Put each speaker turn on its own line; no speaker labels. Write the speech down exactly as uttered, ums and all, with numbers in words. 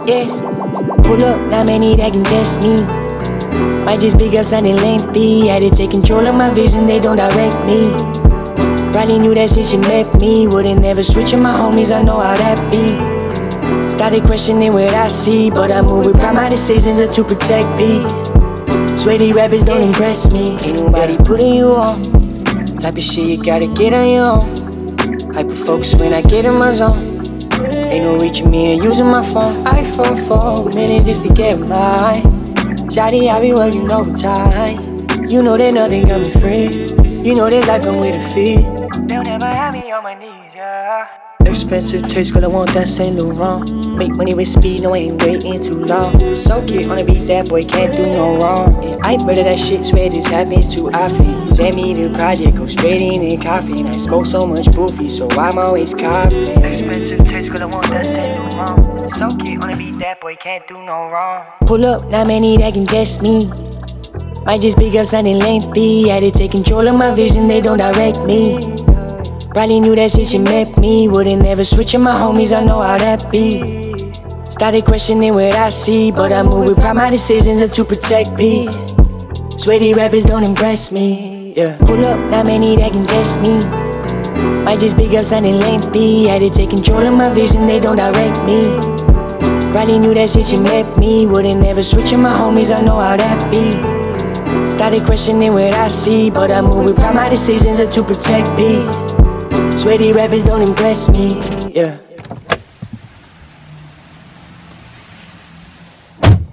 Yeah, pull up, not many that can test me. Might just pick up something lengthy. Had to take control of my vision, they don't direct me. Probably knew that since you met me. Wouldn't never switch with my homies, I know how that be. Started questioning what I see, but I move with pride, my decisions are to protect peace. Sweaty rappers don't impress me. Ain't nobody putting you on. Type of shit you gotta get on your own. Hyper focus when I get in my zone. Ain't no reaching me and using my phone. I fall for a minute just to get mine. Shawty, I be working overtime. You know that nothing got me free. You know that life come with a fee. They'll never have me on my knees, yeah. Expensive taste, girl, I want that Saint Laurent. Make money with speed, no, I ain't waiting too long. Soak it on a beat, that boy can't do no wrong. And I better that shit, swear this happens too often. He sent me the project, go straight in and coffee. And I smoke so much boofy, so I'm always coughing. Expensive taste, girl, I want that Saint Laurent. Soak it on a beat, that boy can't do no wrong. Pull up, not many that can test me. Might just pick up something lengthy. Had to take control of my vision, they don't direct me. Probably knew that since you met me. Wouldn't never switch with my homies, I know how that be. Started questioning what I see, but I move with pride, my decisions are to protect peace. Sweaty rappers don't impress me, yeah. Pull up, not many that can test me. Might just pick up something lengthy. Had to take control of my vision, they don't direct me. Probably knew that since you met me. Wouldn't never switch with my homies, I know how that be. Started questioning what I see, but I move with pride, my decisions are to protect peace. Sweaty rappers don't impress me, yeah.